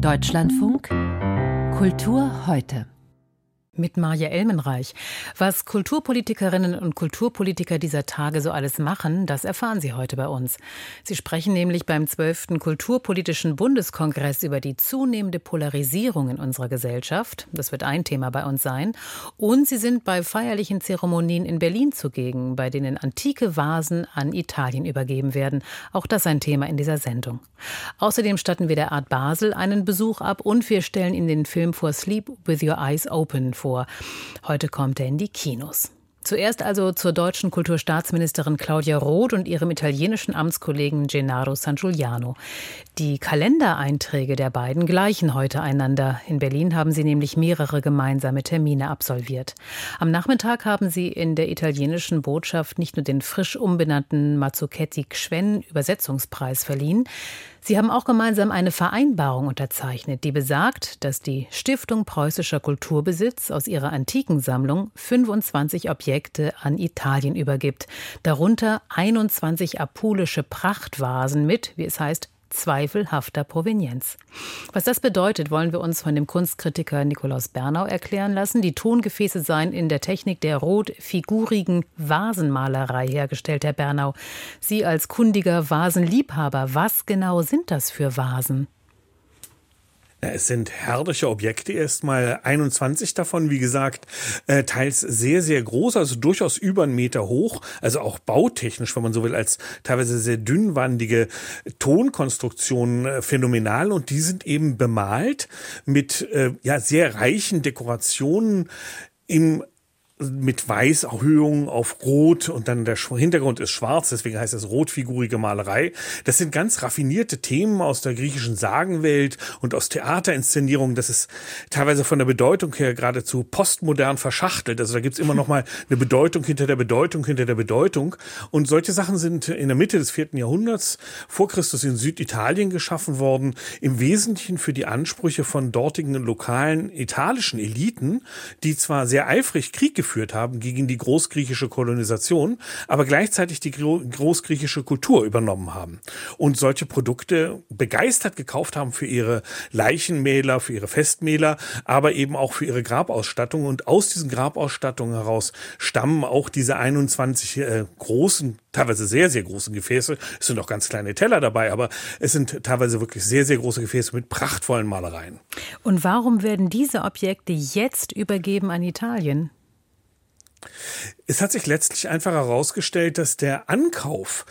Deutschlandfunk Kultur heute. Mit Marja Elmenreich. Was Kulturpolitikerinnen und Kulturpolitiker dieser Tage so alles machen, das erfahren Sie heute bei uns. Sie sprechen nämlich beim 12. Kulturpolitischen Bundeskongress über die zunehmende Polarisierung in unserer Gesellschaft. Das wird ein Thema bei uns sein. Und Sie sind bei feierlichen Zeremonien in Berlin zugegen, bei denen antike Vasen an Italien übergeben werden. Auch das ein Thema in dieser Sendung. Außerdem statten wir der Art Basel einen Besuch ab und wir stellen Ihnen den Film For Sleep with Your Eyes Open vor. Heute kommt er in die Kinos. Zuerst also zur deutschen Kulturstaatsministerin Claudia Roth und ihrem italienischen Amtskollegen Gennaro Sangiuliano. Die Kalendereinträge der beiden gleichen heute einander. In Berlin haben sie nämlich mehrere gemeinsame Termine absolviert. Am Nachmittag haben sie in der italienischen Botschaft nicht nur den frisch umbenannten Mazzucchetti-Gschwen-Übersetzungspreis verliehen, sie haben auch gemeinsam eine Vereinbarung unterzeichnet, die besagt, dass die Stiftung Preußischer Kulturbesitz aus ihrer Antikensammlung 25 Objekte an Italien übergibt. Darunter 21 apulische Prachtvasen mit, wie es heißt, zweifelhafter Provenienz. Was das bedeutet, wollen wir uns von dem Kunstkritiker Nikolaus Bernau erklären lassen. Die Tongefäße seien in der Technik der rotfigurigen Vasenmalerei hergestellt, Herr Bernau. Sie als kundiger Vasenliebhaber, was genau sind das für Vasen? Es sind herrliche Objekte, erstmal 21 davon, wie gesagt, teils sehr, sehr groß, also durchaus über 1 Meter hoch, also auch bautechnisch, wenn man so will, als teilweise sehr dünnwandige Tonkonstruktionen phänomenal, und die sind eben bemalt mit sehr reichen Dekorationen mit Weißerhöhung auf Rot, und dann der Hintergrund ist schwarz, deswegen heißt es rotfigurige Malerei. Das sind ganz raffinierte Themen aus der griechischen Sagenwelt und aus Theaterinszenierungen. Das ist teilweise von der Bedeutung her geradezu postmodern verschachtelt. Also da gibt's immer noch mal eine Bedeutung hinter der Bedeutung hinter der Bedeutung. Und solche Sachen sind in der Mitte des 4. Jahrhunderts vor Christus in Süditalien geschaffen worden, im Wesentlichen für die Ansprüche von dortigen lokalen italischen Eliten, die zwar sehr eifrig Krieg geführt haben gegen die großgriechische Kolonisation, aber gleichzeitig die großgriechische Kultur übernommen haben und solche Produkte begeistert gekauft haben für ihre Leichenmäler, für ihre Festmäler, aber eben auch für ihre Grabausstattung. Und aus diesen Grabausstattungen heraus stammen auch diese 21 großen, teilweise sehr, sehr großen Gefäße. Es sind auch ganz kleine Teller dabei, aber es sind teilweise wirklich sehr, sehr große Gefäße mit prachtvollen Malereien. Und warum werden diese Objekte jetzt übergeben an Italien? Es hat sich letztlich einfach herausgestellt, dass der Ankauf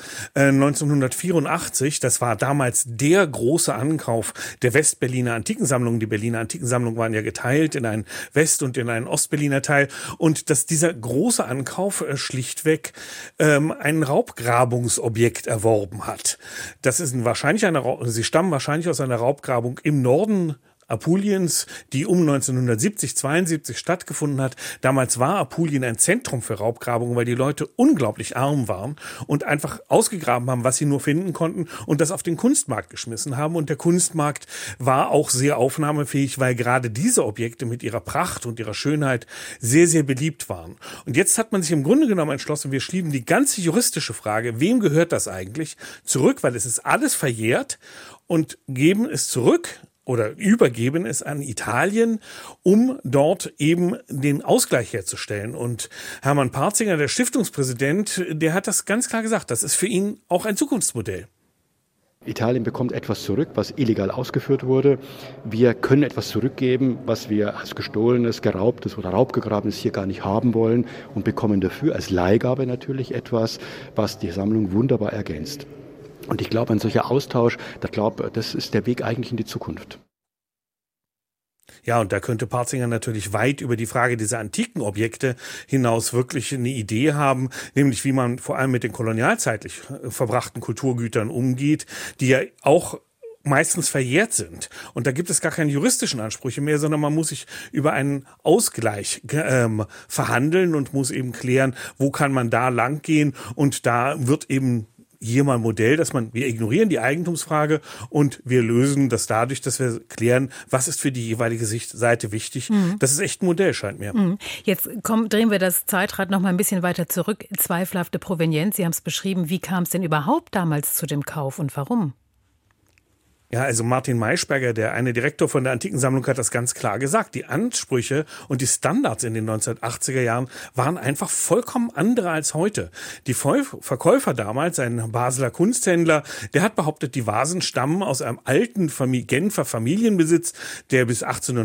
1984, das war damals der große Ankauf der Westberliner Antikensammlung. Die Berliner Antikensammlung waren ja geteilt in einen West- und in einen Ostberliner Teil. Und dass dieser große Ankauf schlichtweg ein Raubgrabungsobjekt erworben hat. Das ist sie stammen wahrscheinlich aus einer Raubgrabung im Norden Apuliens, die um 1970, 72 stattgefunden hat. Damals war Apulien ein Zentrum für Raubgrabungen, weil die Leute unglaublich arm waren und einfach ausgegraben haben, was sie nur finden konnten, und das auf den Kunstmarkt geschmissen haben. Und der Kunstmarkt war auch sehr aufnahmefähig, weil gerade diese Objekte mit ihrer Pracht und ihrer Schönheit sehr, sehr beliebt waren. Und jetzt hat man sich im Grunde genommen entschlossen, wir schieben die ganze juristische Frage, wem gehört das eigentlich, zurück, weil es ist alles verjährt, und geben es zurück oder übergeben es an Italien, um dort eben den Ausgleich herzustellen. Und Hermann Parzinger, der Stiftungspräsident, der hat das ganz klar gesagt, das ist für ihn auch ein Zukunftsmodell. Italien bekommt etwas zurück, was illegal ausgeführt wurde. Wir können etwas zurückgeben, was wir als gestohlenes, geraubtes oder raubgegrabenes hier gar nicht haben wollen, und bekommen dafür als Leihgabe natürlich was die Sammlung wunderbar ergänzt. Und ich glaube, ein solcher Austausch, das ist der Weg eigentlich in die Zukunft. Ja, und da könnte Parzinger natürlich weit über die Frage dieser antiken Objekte hinaus wirklich eine Idee haben, nämlich wie man vor allem mit den kolonialzeitlich verbrachten Kulturgütern umgeht, die ja auch meistens verjährt sind. Und da gibt es gar keine juristischen Ansprüche mehr, sondern man muss sich über einen Ausgleich verhandeln und muss eben klären, wo kann man da lang gehen. Und da wird eben hier mal ein Modell, wir ignorieren die Eigentumsfrage und wir lösen das dadurch, dass wir klären, was ist für die jeweilige Seite wichtig. Das ist echt ein Modell, scheint mir. Jetzt drehen wir das Zeitrad noch mal ein bisschen weiter zurück. Zweifelhafte Provenienz, Sie haben es beschrieben. Wie kam es denn überhaupt damals zu dem Kauf und warum? Ja, also Martin Maischberger, der eine Direktor von der Antikensammlung, hat das ganz klar gesagt. Die Ansprüche und die Standards in den 1980er Jahren waren einfach vollkommen andere als heute. Die Verkäufer damals, ein Basler Kunsthändler, der hat behauptet, die Vasen stammen aus einem alten Genfer Familienbesitz, der bis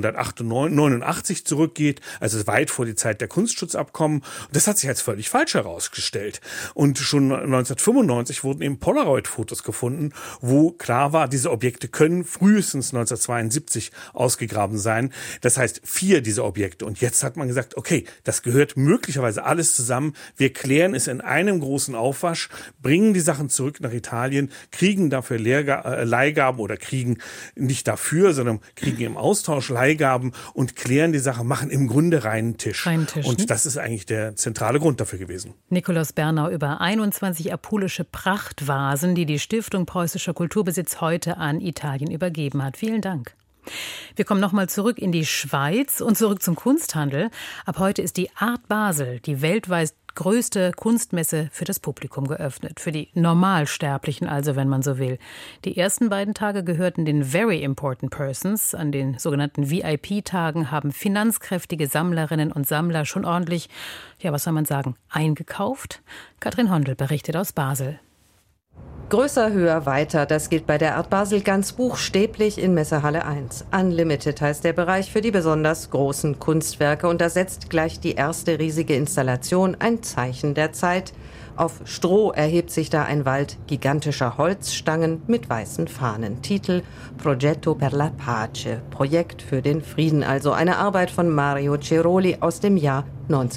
1889 zurückgeht, also weit vor die Zeit der Kunstschutzabkommen. Und das hat sich als völlig falsch herausgestellt. Und schon 1995 wurden eben Polaroid-Fotos gefunden, wo klar war, diese Objekte können frühestens 1972 ausgegraben sein. Das heißt, 4 dieser Objekte. Und jetzt hat man gesagt, okay, das gehört möglicherweise alles zusammen. Wir klären es in einem großen Aufwasch, bringen die Sachen zurück nach Italien, kriegen dafür Leihgaben oder kriegen nicht dafür, sondern kriegen im Austausch Leihgaben und klären die Sache, machen im Grunde reinen Tisch. Und das ist eigentlich der zentrale Grund dafür gewesen. Nikolaus Bernau über 21 apulische Prachtvasen, die die Stiftung Preußischer Kulturbesitz heute an Italien übergeben hat. Vielen Dank. Wir kommen nochmal zurück in die Schweiz und zurück zum Kunsthandel. Ab heute ist die Art Basel, die weltweit größte Kunstmesse, für das Publikum geöffnet. Für die Normalsterblichen also, wenn man so will. Die ersten beiden Tage gehörten den Very Important Persons. An den sogenannten VIP-Tagen haben finanzkräftige Sammlerinnen und Sammler schon ordentlich, ja, was soll man sagen, eingekauft. Katrin Hondel berichtet aus Basel. Größer, höher, weiter, das gilt bei der Art Basel ganz buchstäblich in Messehalle 1. Unlimited heißt der Bereich für die besonders großen Kunstwerke und da setzt gleich die erste riesige Installation ein Zeichen der Zeit. Auf Stroh erhebt sich da ein Wald gigantischer Holzstangen mit weißen Fahnen. Titel Progetto per la Pace, Projekt für den Frieden, also eine Arbeit von Mario Ceroli aus dem Jahr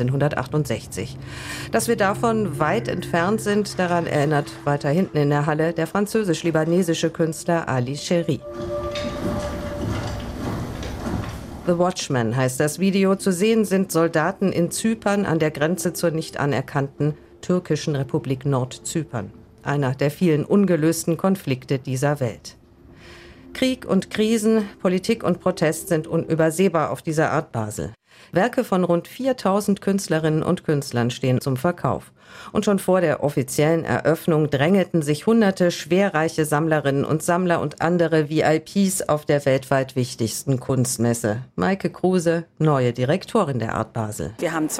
1968. Dass wir davon weit entfernt sind, daran erinnert weiter hinten in der Halle der französisch-libanesische Künstler Ali Chery. The Watchman heißt das Video. Zu sehen sind Soldaten in Zypern an der Grenze zur nicht anerkannten türkischen Republik Nordzypern, einer der vielen ungelösten Konflikte dieser Welt. Krieg und Krisen, Politik und Protest sind unübersehbar auf dieser Art Basel. Werke von rund 4000 Künstlerinnen und Künstlern stehen zum Verkauf. Und schon vor der offiziellen Eröffnung drängelten sich hunderte schwerreiche Sammlerinnen und Sammler und andere VIPs auf der weltweit wichtigsten Kunstmesse. Maike Kruse, neue Direktorin der Art Basel. Wir haben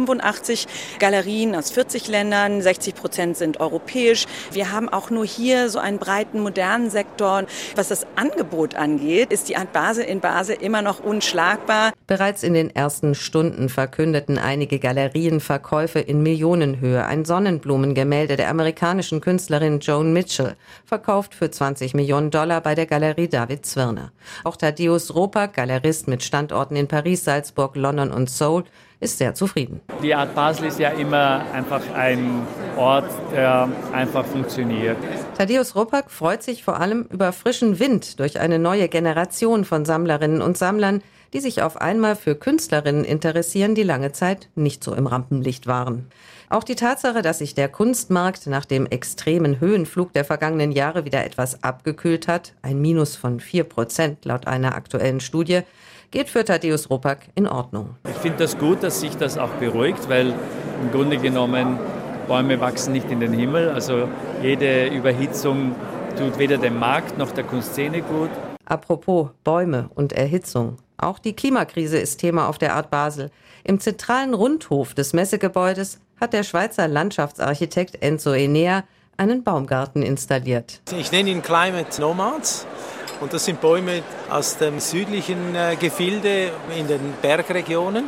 285 Galerien aus 40 Ländern, 60% sind europäisch. Wir haben auch nur hier so einen breiten, modernen Sektor. Was das Angebot angeht, ist die Art Basel in Basel immer noch unschlagbar. Bereits in den ersten Stunden verkündeten einige Galerien Verkäufe in Millionenhöhe. Ein Sonnenblumengemälde der amerikanischen Künstlerin Joan Mitchell, verkauft für $20 Millionen bei der Galerie David Zwirner. Auch Tadeusz Ropak, Galerist mit Standorten in Paris, Salzburg, London und Seoul, ist sehr zufrieden. Die Art Basel ist ja immer einfach ein Ort, der einfach funktioniert. Tadeusz Ropak freut sich vor allem über frischen Wind durch eine neue Generation von Sammlerinnen und Sammlern, die sich auf einmal für Künstlerinnen interessieren, die lange Zeit nicht so im Rampenlicht waren. Auch die Tatsache, dass sich der Kunstmarkt nach dem extremen Höhenflug der vergangenen Jahre wieder etwas abgekühlt hat, ein Minus von 4% laut einer aktuellen Studie, geht für Tadeusz Ropak in Ordnung. Ich finde das gut, dass sich das auch beruhigt, weil im Grunde genommen Bäume wachsen nicht in den Himmel. Also jede Überhitzung tut weder dem Markt noch der Kunstszene gut. Apropos Bäume und Erhitzung. Auch die Klimakrise ist Thema auf der Art Basel. Im zentralen Rundhof des Messegebäudes hat der Schweizer Landschaftsarchitekt Enzo Enea einen Baumgarten installiert. Ich nenne ihn Climate Nomads. Und das sind Bäume aus dem südlichen Gefilde in den Bergregionen,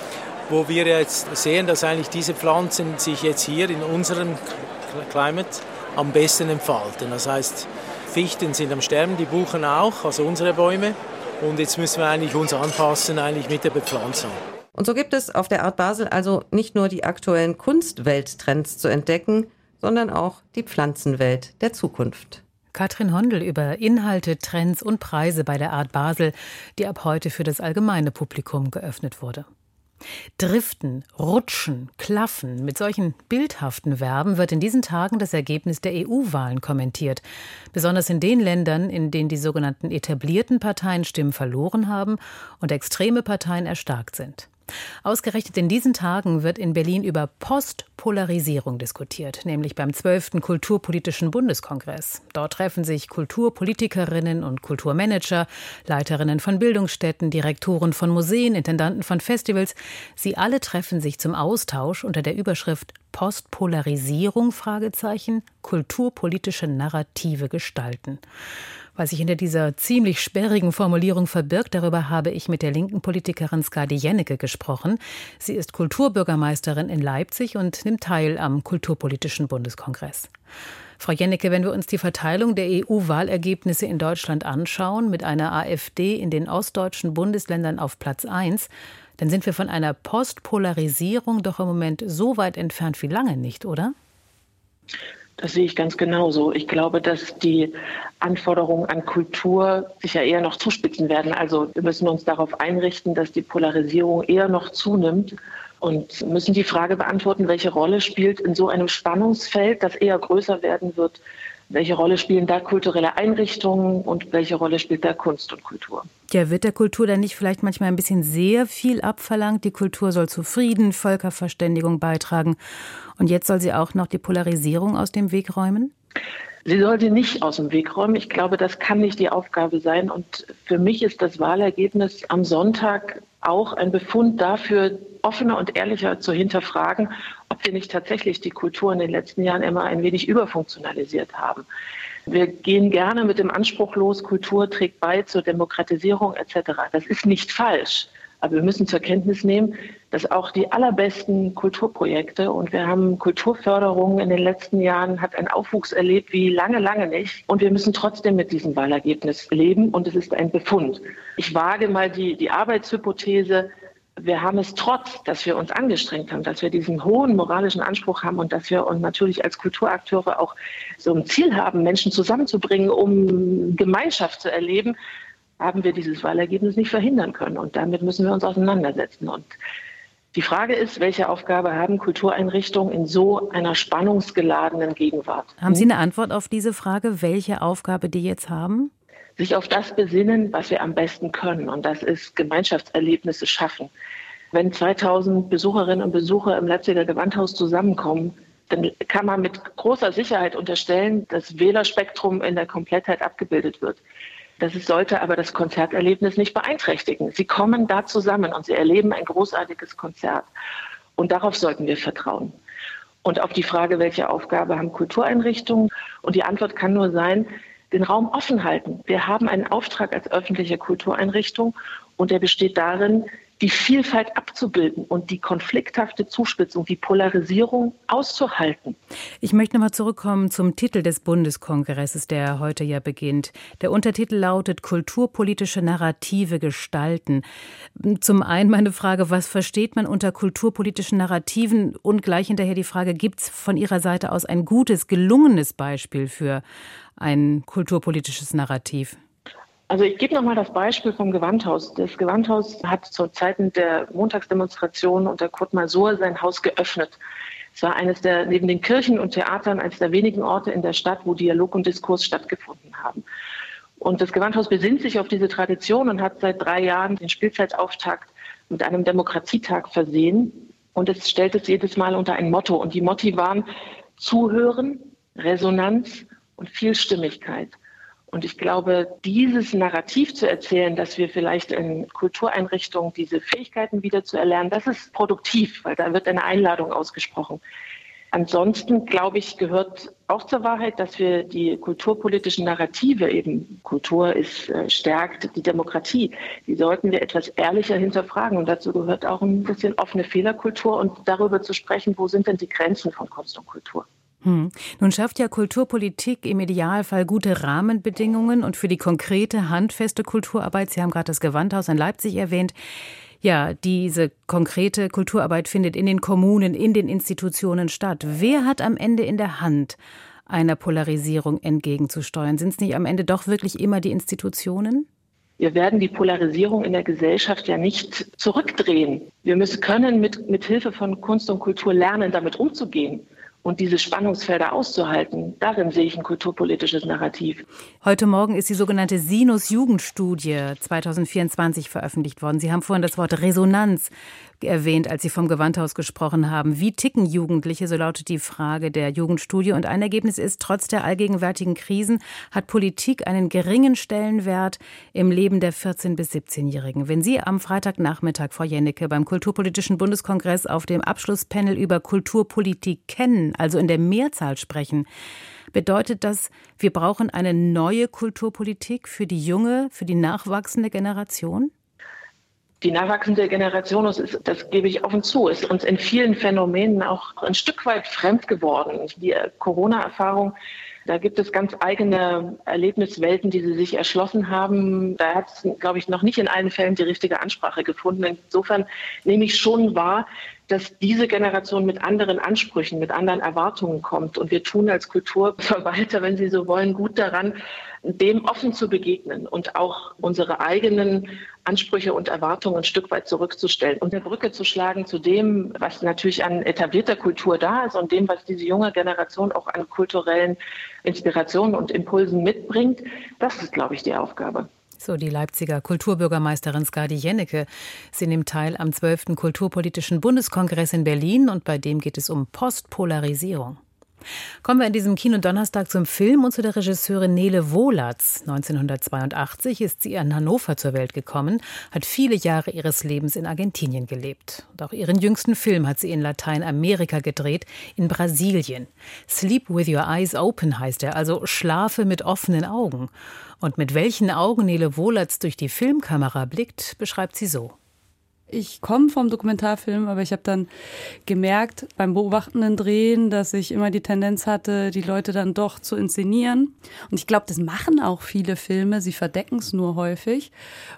wo wir jetzt sehen, dass eigentlich diese Pflanzen sich jetzt hier in unserem Climate am besten entfalten. Das heißt, Fichten sind am Sterben, die Buchen auch, also unsere Bäume. Und jetzt müssen wir eigentlich uns anpassen eigentlich mit der Bepflanzung. Und so gibt es auf der Art Basel also nicht nur die aktuellen Kunstwelttrends zu entdecken, sondern auch die Pflanzenwelt der Zukunft. Katrin Hondel über Inhalte, Trends und Preise bei der Art Basel, die ab heute für das allgemeine Publikum geöffnet wurde. Driften, Rutschen, Klaffen, mit solchen bildhaften Verben wird in diesen Tagen das Ergebnis der EU-Wahlen kommentiert. Besonders in den Ländern, in denen die sogenannten etablierten Parteien Stimmen verloren haben und extreme Parteien erstarkt sind. Ausgerechnet in diesen Tagen wird in Berlin über Postpolarisierung diskutiert, nämlich beim 12. Kulturpolitischen Bundeskongress. Dort treffen sich Kulturpolitikerinnen und Kulturmanager, Leiterinnen von Bildungsstätten, Direktoren von Museen, Intendanten von Festivals. Sie alle treffen sich zum Austausch unter der Überschrift Postpolarisierung, kulturpolitische Narrative gestalten. Was sich hinter dieser ziemlich sperrigen Formulierung verbirgt, darüber habe ich mit der linken Politikerin Skadi Jennecke gesprochen. Sie ist Kulturbürgermeisterin in Leipzig und nimmt teil am Kulturpolitischen Bundeskongress. Frau Jennecke, wenn wir uns die Verteilung der EU-Wahlergebnisse in Deutschland anschauen, mit einer AfD in den ostdeutschen Bundesländern auf Platz 1, dann sind wir von einer Postpolarisierung doch im Moment so weit entfernt wie lange nicht, oder? Das sehe ich ganz genauso. Ich glaube, dass die Anforderungen an Kultur sich ja eher noch zuspitzen werden. Also wir müssen uns darauf einrichten, dass die Polarisierung eher noch zunimmt und müssen die Frage beantworten, welche Rolle spielt in so einem Spannungsfeld, das eher größer werden wird, welche Rolle spielen da kulturelle Einrichtungen und welche Rolle spielt da Kunst und Kultur? Ja, wird der Kultur dann nicht vielleicht manchmal ein bisschen sehr viel abverlangt? Die Kultur soll zu Frieden, Völkerverständigung beitragen. Und jetzt soll sie auch noch die Polarisierung aus dem Weg räumen? Sie soll sie nicht aus dem Weg räumen. Ich glaube, das kann nicht die Aufgabe sein. Und für mich ist das Wahlergebnis am Sonntag auch ein Befund dafür, offener und ehrlicher zu hinterfragen, ob wir nicht tatsächlich die Kultur in den letzten Jahren immer ein wenig überfunktionalisiert haben. Wir gehen gerne mit dem Anspruch los, Kultur trägt bei zur Demokratisierung etc. Das ist nicht falsch. Aber wir müssen zur Kenntnis nehmen, dass auch die allerbesten Kulturprojekte, und wir haben Kulturförderung in den letzten Jahren, hat einen Aufwuchs erlebt wie lange, lange nicht. Und wir müssen trotzdem mit diesem Wahlergebnis leben und es ist ein Befund. Ich wage mal die Arbeitshypothese, wir haben es trotz, dass wir uns angestrengt haben, dass wir diesen hohen moralischen Anspruch haben und dass wir uns natürlich als Kulturakteure auch so ein Ziel haben, Menschen zusammenzubringen, um Gemeinschaft zu erleben, haben wir dieses Wahlergebnis nicht verhindern können. Und damit müssen wir uns auseinandersetzen. Und die Frage ist, welche Aufgabe haben Kultureinrichtungen in so einer spannungsgeladenen Gegenwart? Haben Sie eine Antwort auf diese Frage, welche Aufgabe die jetzt haben? Sich auf das besinnen, was wir am besten können. Und das ist Gemeinschaftserlebnisse schaffen. Wenn 2000 Besucherinnen und Besucher im Leipziger Gewandhaus zusammenkommen, dann kann man mit großer Sicherheit unterstellen, dass Wählerspektrum in der Komplettheit abgebildet wird. Sollte aber das Konzerterlebnis nicht beeinträchtigen. Sie kommen da zusammen und sie erleben ein großartiges Konzert. Und darauf sollten wir vertrauen. Und auf die Frage, welche Aufgabe haben Kultureinrichtungen? Und die Antwort kann nur sein, den Raum offen halten. Wir haben einen Auftrag als öffentliche Kultureinrichtung und der besteht darin, die Vielfalt abzubilden und die konflikthafte Zuspitzung, die Polarisierung auszuhalten. Ich möchte noch mal zurückkommen zum Titel des Bundeskongresses, der heute ja beginnt. Der Untertitel lautet Kulturpolitische Narrative gestalten. Zum einen meine Frage, was versteht man unter kulturpolitischen Narrativen? Und gleich hinterher die Frage, gibt es von Ihrer Seite aus ein gutes, gelungenes Beispiel für ein kulturpolitisches Narrativ? Also ich gebe nochmal das Beispiel vom Gewandhaus. Das Gewandhaus hat zu Zeiten der Montagsdemonstration unter Kurt Masur sein Haus geöffnet. Es war neben den Kirchen und Theatern, eines der wenigen Orte in der Stadt, wo Dialog und Diskurs stattgefunden haben. Und das Gewandhaus besinnt sich auf diese Tradition und hat seit 3 Jahren den Spielzeitauftakt mit einem Demokratietag versehen. Und es stellt es jedes Mal unter ein Motto. Und die Motti waren Zuhören, Resonanz und Vielstimmigkeit. Und ich glaube, dieses Narrativ zu erzählen, dass wir vielleicht in Kultureinrichtungen diese Fähigkeiten wieder zu erlernen, das ist produktiv, weil da wird eine Einladung ausgesprochen. Ansonsten, glaube ich, gehört auch zur Wahrheit, dass wir die kulturpolitischen Narrative, eben Kultur stärkt die Demokratie, die sollten wir etwas ehrlicher hinterfragen. Und dazu gehört auch ein bisschen offene Fehlerkultur und darüber zu sprechen, wo sind denn die Grenzen von Kunst und Kultur. Nun schafft ja Kulturpolitik im Idealfall gute Rahmenbedingungen und für die konkrete, handfeste Kulturarbeit, Sie haben gerade das Gewandhaus in Leipzig erwähnt, ja, diese konkrete Kulturarbeit findet in den Kommunen, in den Institutionen statt. Wer hat am Ende in der Hand, einer Polarisierung entgegenzusteuern? Sind es nicht am Ende doch wirklich immer die Institutionen? Wir werden die Polarisierung in der Gesellschaft ja nicht zurückdrehen. Wir können mit Hilfe von Kunst und Kultur lernen, damit umzugehen. Und diese Spannungsfelder auszuhalten, darin sehe ich ein kulturpolitisches Narrativ. Heute Morgen ist die sogenannte Sinus-Jugendstudie 2024 veröffentlicht worden. Sie haben vorhin das Wort Resonanz erwähnt, als Sie vom Gewandhaus gesprochen haben. Wie ticken Jugendliche? So lautet die Frage der Jugendstudie. Und ein Ergebnis ist, trotz der allgegenwärtigen Krisen hat Politik einen geringen Stellenwert im Leben der 14- bis 17-Jährigen. Wenn Sie am Freitagnachmittag, Frau Jennecke, beim Kulturpolitischen Bundeskongress auf dem Abschlusspanel über Kulturpolitik kennen, also in der Mehrzahl sprechen, bedeutet das, wir brauchen eine neue Kulturpolitik für die junge, für die nachwachsende Generation? Die nachwachsende Generation, das gebe ich offen zu, ist uns in vielen Phänomenen auch ein Stück weit fremd geworden. Die Corona-Erfahrung, da gibt es ganz eigene Erlebniswelten, die sie sich erschlossen haben. Da hat es, glaube ich, noch nicht in allen Fällen die richtige Ansprache gefunden. Insofern nehme ich schon wahr, dass diese Generation mit anderen Ansprüchen, mit anderen Erwartungen kommt. Und wir tun als Kulturverwalter, wenn Sie so wollen, gut daran, dem offen zu begegnen und auch unsere eigenen Ansprüche und Erwartungen ein Stück weit zurückzustellen und eine Brücke zu schlagen zu dem, was natürlich an etablierter Kultur da ist und dem, was diese junge Generation auch an kulturellen Inspirationen und Impulsen mitbringt. Das ist, glaube ich, die Aufgabe. So, die Leipziger Kulturbürgermeisterin Skadi Jennecke. Sie nimmt teil am 12. Kulturpolitischen Bundeskongress in Berlin und bei dem geht es um Postpolarisierung. Kommen wir in diesem Kinodonnerstag zum Film und zu der Regisseurin Nele Wohlatz. 1982 ist sie in Hannover zur Welt gekommen, hat viele Jahre ihres Lebens in Argentinien gelebt. Und auch ihren jüngsten Film hat sie in Lateinamerika gedreht, in Brasilien. Sleep with your eyes open heißt er, also schlafe mit offenen Augen. Und mit welchen Augen Nele Wohlatz durch die Filmkamera blickt, beschreibt sie so. Ich komme vom Dokumentarfilm, aber ich habe dann gemerkt beim beobachtenden Drehen, dass ich immer die Tendenz hatte, die Leute dann doch zu inszenieren. Und ich glaube, das machen auch viele Filme, sie verdecken es nur häufig.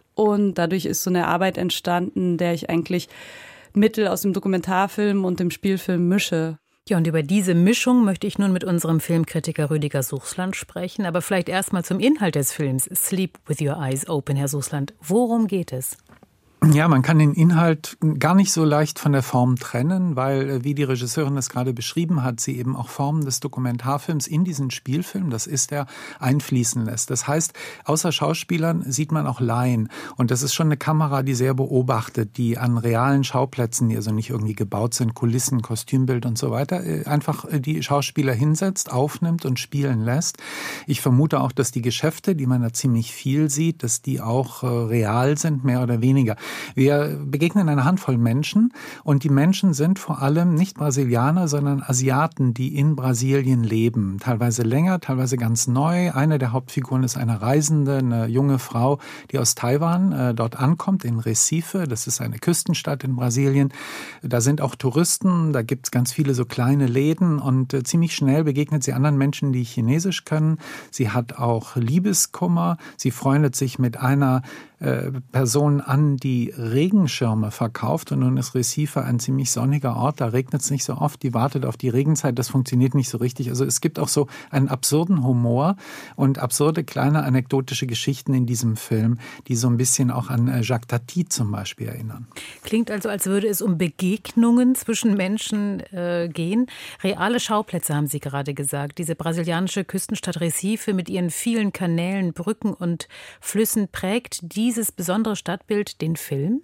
Und dadurch ist so eine Arbeit entstanden, der ich eigentlich Mittel aus dem Dokumentarfilm und dem Spielfilm mische. Ja, und über diese Mischung möchte ich nun mit unserem Filmkritiker Rüdiger Suchsland sprechen. Aber vielleicht erst mal zum Inhalt des Films Sleep with your eyes open, Herr Suchsland. Worum geht es? Ja, man kann den Inhalt gar nicht so leicht von der Form trennen, weil, wie die Regisseurin das gerade beschrieben hat, sie eben auch Formen des Dokumentarfilms in diesen Spielfilm, das ist er, einfließen lässt. Das heißt, außer Schauspielern sieht man auch Laien. Und das ist schon eine Kamera, die sehr beobachtet, die an realen Schauplätzen, die also nicht irgendwie gebaut sind, Kulissen, Kostümbild und so weiter, einfach die Schauspieler hinsetzt, aufnimmt und spielen lässt. Ich vermute auch, dass die Geschäfte, die man da ziemlich viel sieht, dass die auch real sind, mehr oder weniger. Wir begegnen einer Handvoll Menschen und die Menschen sind vor allem nicht Brasilianer, sondern Asiaten, die in Brasilien leben. Teilweise länger, teilweise ganz neu. Eine der Hauptfiguren ist eine Reisende, eine junge Frau, die aus Taiwan dort ankommt, in Recife. Das ist eine Küstenstadt in Brasilien. Da sind auch Touristen, da gibt es ganz viele so kleine Läden und ziemlich schnell begegnet sie anderen Menschen, die Chinesisch können. Sie hat auch Liebeskummer. Sie freundet sich mit einer Person an, die Regenschirme verkauft. Und nun ist Recife ein ziemlich sonniger Ort, da regnet es nicht so oft, die wartet auf die Regenzeit, das funktioniert nicht so richtig. Also es gibt auch so einen absurden Humor und absurde kleine anekdotische Geschichten in diesem Film, die so ein bisschen auch an Jacques Tati zum Beispiel erinnern. Klingt also, als würde es um Begegnungen zwischen Menschen gehen. Reale Schauplätze haben Sie gerade gesagt. Diese brasilianische Küstenstadt Recife mit ihren vielen Kanälen, Brücken und Flüssen prägt dieses besondere Stadtbild den Film?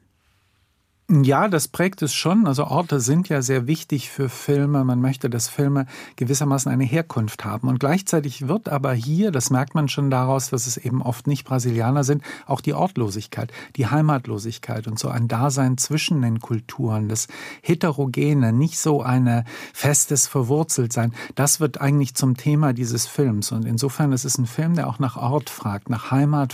Ja, das prägt es schon. Also Orte sind ja sehr wichtig für Filme. Man möchte, dass Filme gewissermaßen eine Herkunft haben. Und gleichzeitig wird aber hier, das merkt man schon daraus, dass es eben oft nicht Brasilianer sind, auch die Ortlosigkeit, die Heimatlosigkeit und so ein Dasein zwischen den Kulturen, das Heterogene, nicht so ein festes Verwurzeltsein, das wird eigentlich zum Thema dieses Films. Und insofern ist es ein Film, der auch nach Ort fragt, nach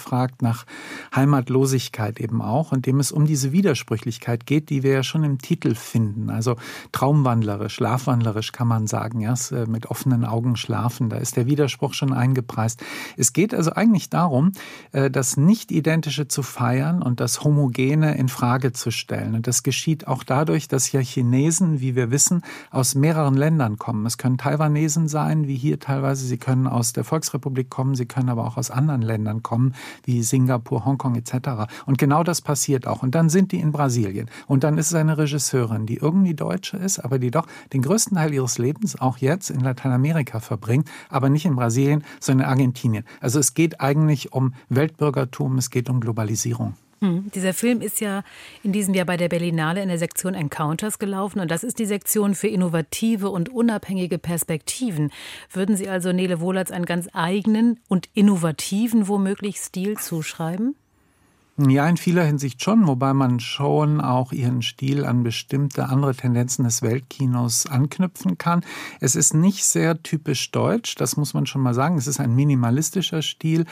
Heimatlosigkeit eben auch, und dem es um diese Widersprüchlichkeit geht, die wir ja schon im Titel finden. Also traumwandlerisch, schlafwandlerisch kann man sagen, ja, mit offenen Augen schlafen, da ist der Widerspruch schon eingepreist. Es geht also eigentlich darum, das Nicht-Identische zu feiern und das Homogene in Frage zu stellen. Und das geschieht auch dadurch, dass ja Chinesen, wie wir wissen, aus mehreren Ländern kommen. Es können Taiwanesen sein, wie hier teilweise, sie können aus der Volksrepublik kommen, sie können aber auch aus anderen Ländern kommen, wie Singapur, Hongkong etc. Und genau das passiert auch. Und dann sind die in Brasilien. Und dann ist es eine Regisseurin, die irgendwie Deutsche ist, aber die doch den größten Teil ihres Lebens auch jetzt in Lateinamerika verbringt, aber nicht in Brasilien, sondern in Argentinien. Also es geht eigentlich um Weltbürgertum, es geht um Globalisierung. Dieser Film ist ja in diesem Jahr bei der Berlinale in der Sektion Encounters gelaufen und das ist die Sektion für innovative und unabhängige Perspektiven. Würden Sie also Nele Wohlatz einen ganz eigenen und innovativen womöglich Stil zuschreiben? Ja, in vieler Hinsicht schon, wobei man schon auch ihren Stil an bestimmte andere Tendenzen des Weltkinos anknüpfen kann. Es ist nicht sehr typisch deutsch, das muss man schon mal sagen. Es ist ein minimalistischer Stil.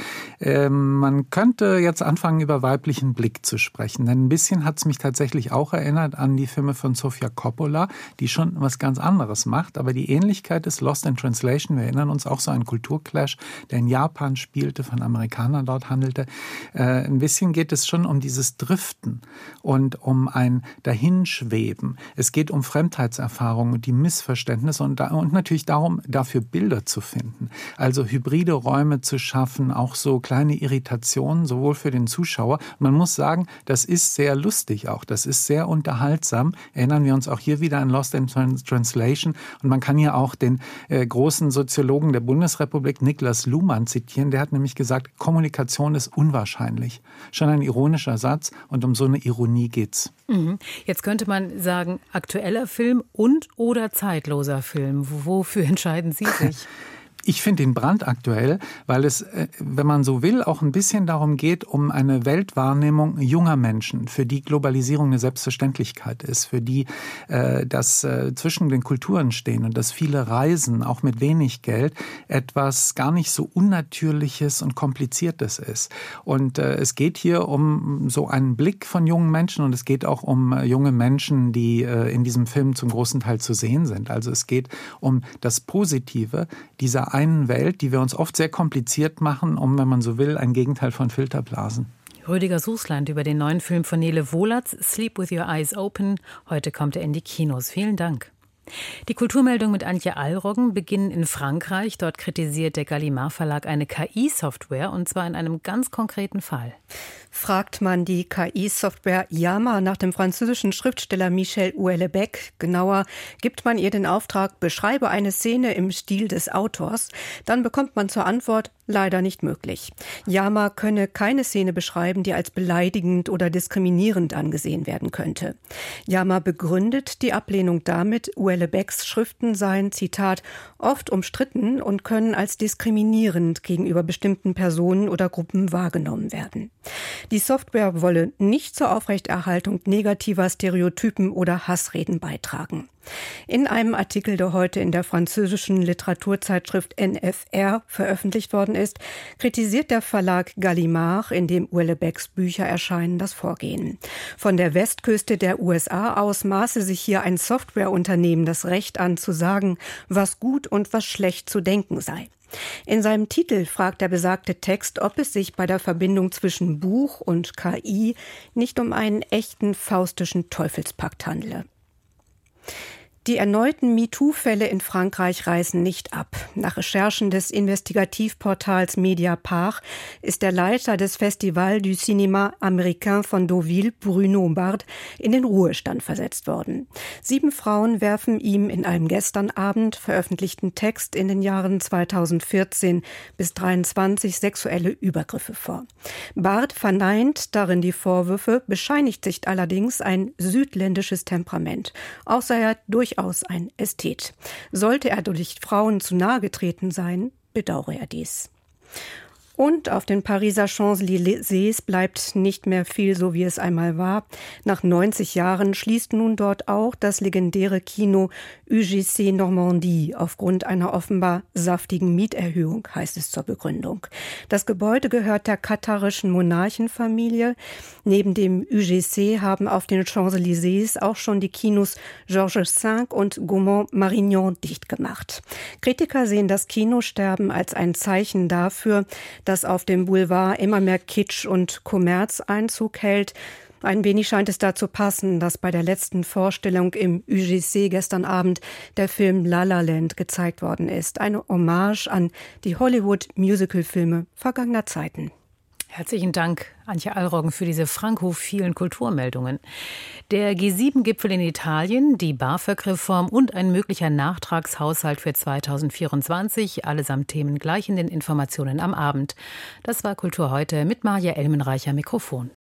Man könnte jetzt anfangen, über weiblichen Blick zu sprechen, denn ein bisschen hat es mich tatsächlich auch erinnert an die Filme von Sofia Coppola, die schon was ganz anderes macht, aber die Ähnlichkeit ist Lost in Translation. Wir erinnern uns auch so einen Kulturclash, der in Japan spielte, von Amerikanern dort handelte. Ein bisschen geht es schon um dieses Driften und um ein Dahinschweben. Es geht um Fremdheitserfahrungen und die Missverständnisse und natürlich darum, dafür Bilder zu finden. Also hybride Räume zu schaffen, auch so kleine Irritationen, sowohl für den Zuschauer. Man muss sagen, das ist sehr lustig auch. Das ist sehr unterhaltsam. Erinnern wir uns auch hier wieder an Lost in Translation. Und man kann hier auch den großen Soziologen der Bundesrepublik, Niklas Luhmann, zitieren. Der hat nämlich gesagt, Kommunikation ist unwahrscheinlich. Schon ein ironischer Satz und um so eine Ironie geht's. Jetzt könnte man sagen, aktueller Film und oder zeitloser Film. Wofür entscheiden Sie sich? Ich finde ihn brandaktuell, weil es, wenn man so will, auch ein bisschen darum geht, um eine Weltwahrnehmung junger Menschen, für die Globalisierung eine Selbstverständlichkeit ist, für die das zwischen den Kulturen stehen und das viele Reisen, auch mit wenig Geld, etwas gar nicht so Unnatürliches und Kompliziertes ist. Und es geht hier um so einen Blick von jungen Menschen und es geht auch um junge Menschen, die in diesem Film zum großen Teil zu sehen sind. Also es geht um das Positive dieser einen Welt, die wir uns oft sehr kompliziert machen, um, wenn man so will, ein Gegenteil von Filterblasen. Rüdiger Sußland über den neuen Film von Nele Wohlatz, Sleep with Your Eyes Open. Heute kommt er in die Kinos. Vielen Dank. Die Kulturmeldung mit Antje Allroggen beginnen in Frankreich. Dort kritisiert der Gallimard Verlag eine KI-Software und zwar in einem ganz konkreten Fall. Fragt man die KI-Software Yama nach dem französischen Schriftsteller Michel Houellebecq, genauer gibt man ihr den Auftrag, beschreibe eine Szene im Stil des Autors, dann bekommt man zur Antwort, leider nicht möglich. Yama könne keine Szene beschreiben, die als beleidigend oder diskriminierend angesehen werden könnte. Yama begründet die Ablehnung damit, Houellebecqs Schriften seien, Zitat, oft umstritten und können als diskriminierend gegenüber bestimmten Personen oder Gruppen wahrgenommen werden. Die Software wolle nicht zur Aufrechterhaltung negativer Stereotypen oder Hassreden beitragen. In einem Artikel, der heute in der französischen Literaturzeitschrift NFR veröffentlicht worden ist, kritisiert der Verlag Gallimard, in dem Houellebecqs Bücher erscheinen, das Vorgehen. Von der Westküste der USA aus maße sich hier ein Softwareunternehmen das Recht an, zu sagen, was gut und was schlecht zu denken sei. In seinem Titel fragt der besagte Text, ob es sich bei der Verbindung zwischen Buch und KI nicht um einen echten faustischen Teufelspakt handele. Die erneuten MeToo-Fälle in Frankreich reißen nicht ab. Nach Recherchen des Investigativportals Mediapart ist der Leiter des Festival du Cinéma Américain von Deauville, Bruno Bard, in den Ruhestand versetzt worden. 7 Frauen werfen ihm in einem gestern Abend veröffentlichten Text in den Jahren 2014 bis 2023 sexuelle Übergriffe vor. Bard verneint darin die Vorwürfe, bescheinigt sich allerdings ein südländisches Temperament. Auch sei er durchaus ein Ästhet. Sollte er durch Frauen zu nahe getreten sein, bedauere er dies. Und auf den Pariser Champs-Élysées bleibt nicht mehr viel so, wie es einmal war. Nach 90 Jahren schließt nun dort auch das legendäre Kino UGC Normandie aufgrund einer offenbar saftigen Mieterhöhung, heißt es zur Begründung. Das Gebäude gehört der katarischen Monarchenfamilie. Neben dem UGC haben auf den Champs-Élysées auch schon die Kinos Georges V und Gaumont-Marignan dicht gemacht. Kritiker sehen das Kinosterben als ein Zeichen dafür, dass auf dem Boulevard immer mehr Kitsch und Kommerz Einzug hält. Ein wenig scheint es dazu passen, dass bei der letzten Vorstellung im UGC gestern Abend der Film La La Land gezeigt worden ist. Eine Hommage an die Hollywood-Musical-Filme vergangener Zeiten. Herzlichen Dank, Antje Allroggen, für diese frankophilen Kulturmeldungen. Der G7-Gipfel in Italien, die BAföG-Reform und ein möglicher Nachtragshaushalt für 2024, allesamt Themen gleich in den Informationen am Abend. Das war Kultur heute mit Maja Elmenreich am Mikrofon.